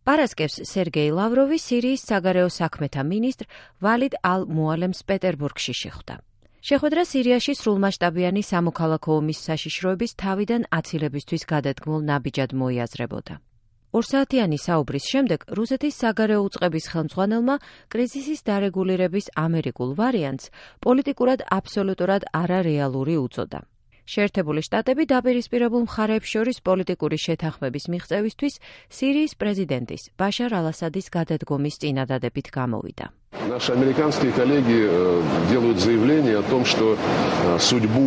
პარასკევს სერგეი ლავროვი სირიის საგარეო საქმეთა მინისტრ ვალიდ ალ-მუალემს პეტერბურგში შეხვდა. შეხვედრა სირიაში სრულმასშტაბიანი სამოქალაქო ომის საშიშროების თავიდან აცილებისთვის გადადგმულ ნაბიჯად მოიაზრებოდა. ორსაათიანი საუბრის შემდეგ რუსეთის საგარეო უწყების ხელმძღვანელმა კრიზისის დარეგულირების ამერიკულ ვარიანტს პოლიტიკურად აბსოლუტურად არარეალური უწოდა. შეერთებული შტატები დაპირისპირებულ მხარეებს შორის პოლიტიკური შეთანხმების მიღწევისთვის სირიის პრეზიდენტის ბაშარ ალ-ასადის გადადგომის წინადადებით გამოვიდა. Наши американские коллеги делают заявление о том, что судьбу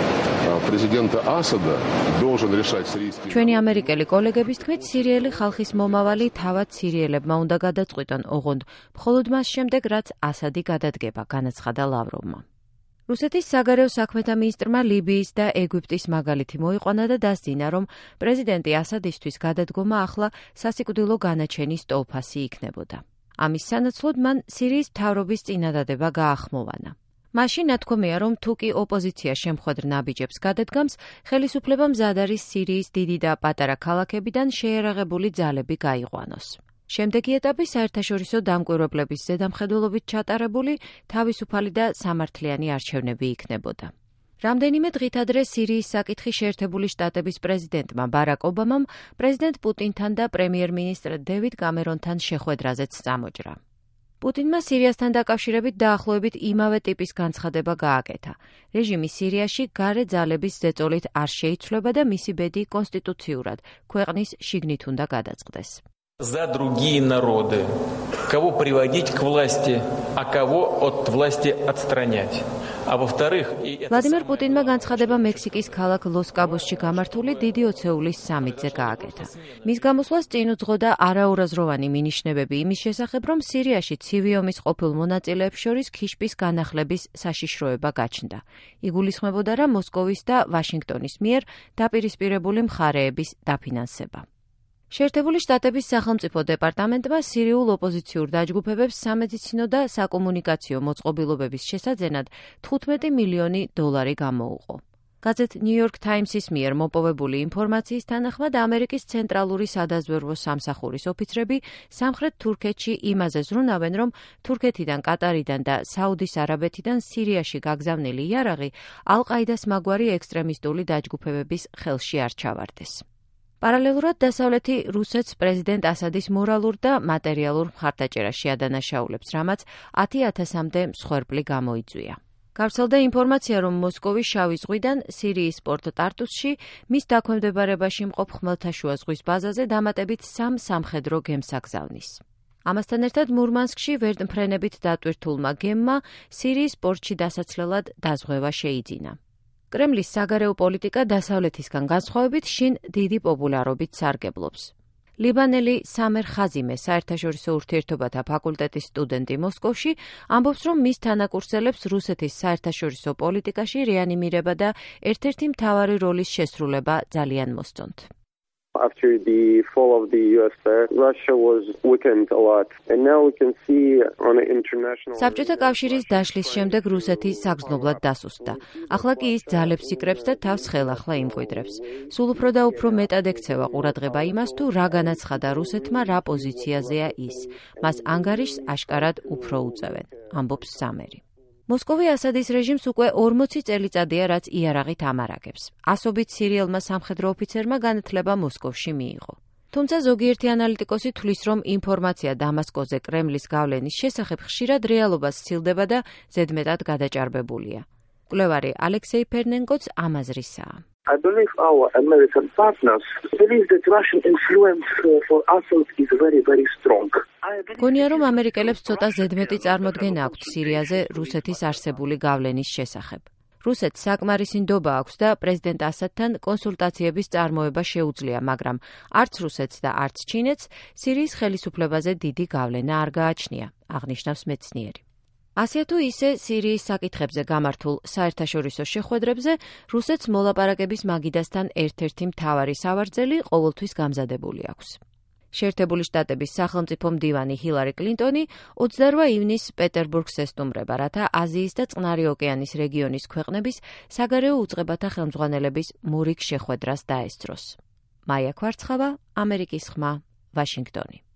президента Асада должен решать сирийский. ჩვენი ამერიკელი კოლეგების თქმით, სირიელი ხალხის მომავალი თავად სირიელებმა უნდა გადაწყვიტონ, ოღონდ მხოლოდ მას შემდეგ, რაც ასადი გადადგება, განაცხადა ლავროვმა. რუსეთის საგარეო საქმეთა მინისტრმა ლიბიის და ეგვიპტის მაგალითი მოიყვანა და დასძინა, რომ პრეზიდენტი ასადისთვის გადადგომა ახლა სასიკვდილო განაჩენის ტოლფასი იქნებოდა. ამის სანაცვლოდ მან სირიის მთავრობის წინადადება გაახმოვანა. მაშინ ნათქვამია, რომ თუ კი ოპოზიცია შემხვედრ ნაბიჯებს გადადგამს, ხელისუფლება მზად არის სირიის დიდი და პატარა ქალაქებიდან შეიარაღებული ძალები გაიყვანოს. შემდეგი ეტაპი საერთაშორისო დამკვირვებლების ზედამხედველობით ჩატარებული თავისუფალი და სამართლიანი არჩევნები იქნებოდა. რამდენიმე დღით ადრე სირიის საკითხი შეერთებული შტატების პრეზიდენტმა ბარაკ ობამამ პრეზიდენტ პუტინთან და პრემიერ-მინისტრ დევიდ კამერონთან შეხვედრაზეც წამოჭრა. პუტინმა სირიასთან დაკავშირებით დაახლოებით იმავე ტიპის განცხადება გააკეთა. რეჟიმი სირიაში გარე ძალების ზეწოლით არ შეიცვლება და მისი ბედი კონსტიტუციურად ქვეყნის შიგნით უნდა გადაწყდეს. За другие народы, кого приводить к власти, а кого от власти отстранять. А во-вторых, ვლადიმერ პუტინმა განცხადება მექსიკის ქალაქ ლოს-კაბოსში გამართული დიდი ოცეულის სამიტზე გააკეთა. მის გამოსვლას წინ უძღოდა არაურაზროვანი მინიშნებები იმის შესახებ, რომ სირიაში ცივი ომის ყოფილ მონაწილეებს შორის ქიშპის განახლების საშიშროება გაჩნდა. იგულისხმებოდა რა მოსკოვის და ვაშინგტონის მიერ დაპირისპირებული მხარეების დაფინანსება. შეერთებული შტატების სახელმწიფო დეპარტამენტმა სირიულ ოპოზიციურ დაჯგუფებებს სამედიცინო და საკომუნიკაციო მოწყობილობების შესაძენად 15 მილიონი დოლარი გამოუყო. გაზეთ ნიუ-იორკ ტაიმსის მიერ მოპოვებული ინფორმაციის თანახმად ამერიკის ცენტრალური სადაზვერვო სამსახურის ოფიცრები სამხრეთ თურქეთში იმაზე ზრუნავენ, რომ თურქეთიდან, კატარიდან და საუდის არაბეთიდან სირიაში გაგზავნილი იარაღი ალ-ყაიდას მაგვარი ექსტრემისტული დაჯგუფებების ხელში არ ჩავარდეს. პარალელურად დასავლეთი რუსეთს პრეზიდენტ ასადის მორალურ და მატერიალურ მხარდაჭერაში ადანაშაულებს, რამაც 10,000-მდე მსხვერპლი გამოიწვია. გავრცელდა ინფორმაცია, რომ მოსკოვის შავი ზღვიდან სირიის პორტ ტარტუსში მის დაქვემდებარებაში მყოფ ხმელთაშუა ზღვის ბაზაზე დამატებით 3 სამხედრო გემს აგზავნის. ამასთან ერთად მურმანსკში ვერტმფრენებით დატვირთულმა გემმა სირიის პორტში დასაცლელად დაზღვევა შეიძინა. კრემლის საგარეო პოლიტიკა დასავლეთისგან განსხვავებით შინ დიდი პოპულარობით სარგებლობს. ლიბანელი სამერ ხაზიმე, საერთაშორისო ურთიერთობათა ფაკულტეტის სტუდენტი მოსკოვში, ამბობს, რომ მის თანაკურსელებს რუსეთის საერთაშორისო პოლიტიკაში რეანიმირება და ერთ-ერთი მთავარი როლის შესრულება ძალიან მოსწონთ. After the fall of the USSR, Russia was weakened a lot. And now we can see on an international... საბჭოთა კავშირის დაშლის შემდეგ რუსეთი საგრძნობლად დასუსტდა. ახლა კი ის ძალებს იკრებს და თავს ხელახლა იმკვიდრებს. სულ უფრო და უფრო მეტად ექცევა ყურადღება იმას, თუ რა განაცხადა რუსეთმა, რა პოზიციაზეა ის. მას ანგარიშს აშკარად უფრო უწევენ, ამბობს სამერი. მოსკოვი ასადის რეჟიმს უკვე 40 წელიწადია, რაც იარაღით ამარაგებს. ასობით სირიელმა სამხედრო ოფიცერმა განათლება მოსკოვში მიიღო. თუმცა ზოგიერთი ანალიტიკოსი თვლის, რომ ინფორმაცია დამასკოზე კრემლის გავლენის შესახებ ხშირად რეალობას სცილდება და ზედმეტად გადაჭარბებულია. მკვლევარი ალექსეი ფერნენკოც ამ აზრისაა. I believe our American partners believe that Russian influence for Assad is very, very strong. გონია, რომ ამერიკელებს ცოტა ზედმეტი წარმოდგენა აქვთ სირიაზე რუსეთის არსებული გავლენის შესახებ. რუსეთს საკმარისი ნდობა აქვს და პრეზიდენტ ასადთან კონსულტაციების წარმოება შეუძლია, მაგრამ არც რუსეთს და არც ჩინეთს სირიის ხელისუფლებაზე დიდი გავლენა არ გააჩნია, აღნიშნავს მეცნიერი. ასე თუ ისე სირიის საკითხებზე გამართულ საერთაშორისო შეხვედრებზე რუსეთს მოლაპარაკების მაგიდასთან ერთ-ერთი მთავარი სავარძელი ყოველთვის გამზადებული აქვს. შეერთებული შტატების სახელმწიფო მდივანი ჰილარი კლინტონი 28 ივნისს პეტერბურგს ესტუმრება, რათა აზიის და წყნარი ოკეანის რეგიონის ქვეყნების საგარეო უწყებათა ხელმძღვანელების მორიგ შეხვედრას დაესწროს. მაია ქვარცხავა, ამერიკის ხმა, ვაშინგტონი.